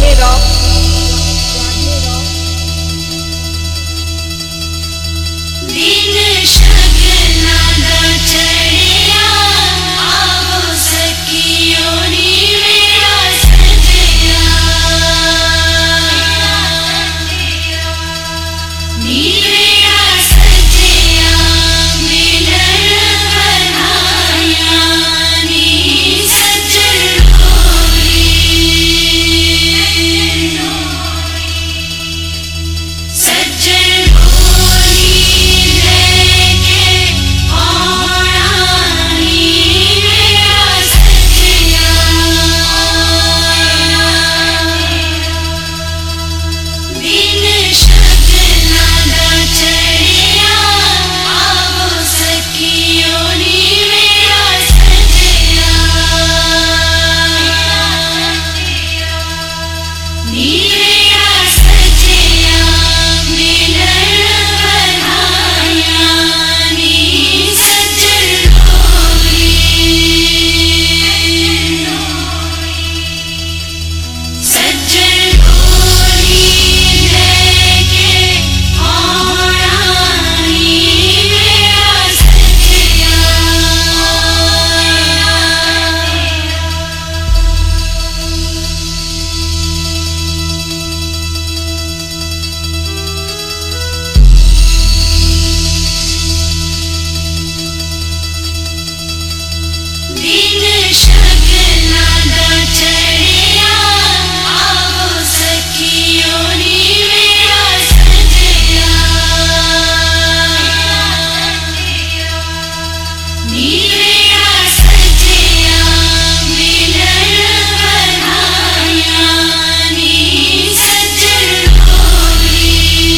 Radhe rock. दिन शगना दा चढ़िया आवो सखियों नी मेरा सजया नी मेरा सजया मिलन बधाइयां नी सजन डोली सजन डोली लेके आना नी मेरा सजया दिन शगना दा चढ़िया आवो सखियों नी मेरा सजया नी मेरा सजया मिलन बधाइयां नी सजन डोली सजन डोली लेके आना नी मेरा सजया दिन शगना दा चढ़िया आवो सखियों नी मेरा सजया नी मेरा सजया मिलन बधाइयां नी सजन डोली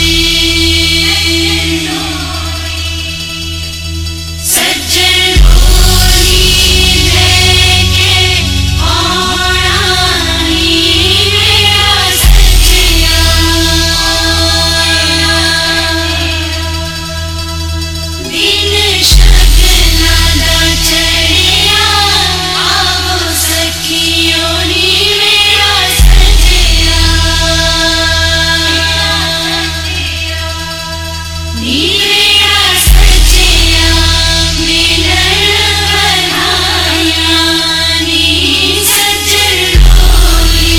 सजन डोली लेके आना नी मेरा सजया दिन शगना दा चढ़िया आवो सखियों नी मेरा सजया नी मेरा सजया मिलन बधाइयां नी सजन डोली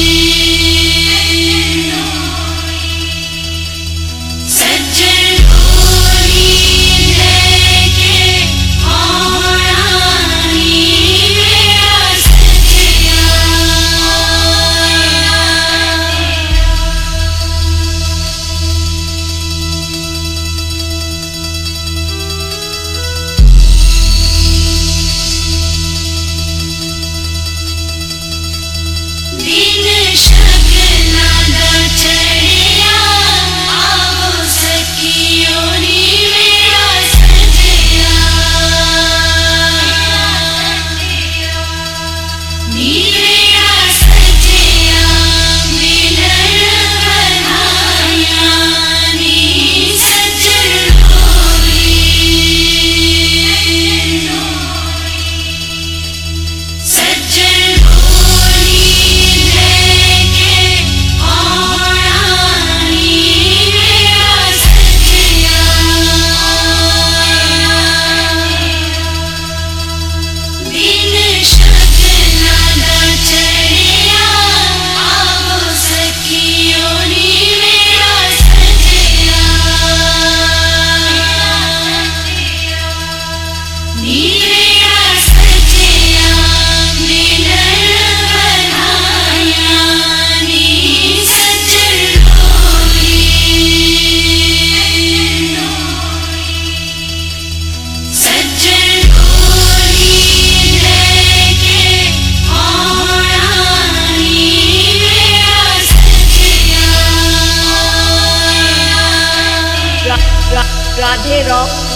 सजन डोली लेके आना नी मेरा सजया दिन शगना दा चढ़िया आवो सखियों नी मेरा सजया नी मेरा सजया मिलन बधाइयां नी सजन डोली सजन डोली लेके आना नी मेरा सजया दिन शगना दा चढ़िया आवो सखियों नी मेरा सजया नी मेरा सजया मिलन बधाइयां नी सजन डोली सजन डोली लेके आना नी मेरा सजया राधे रॉक।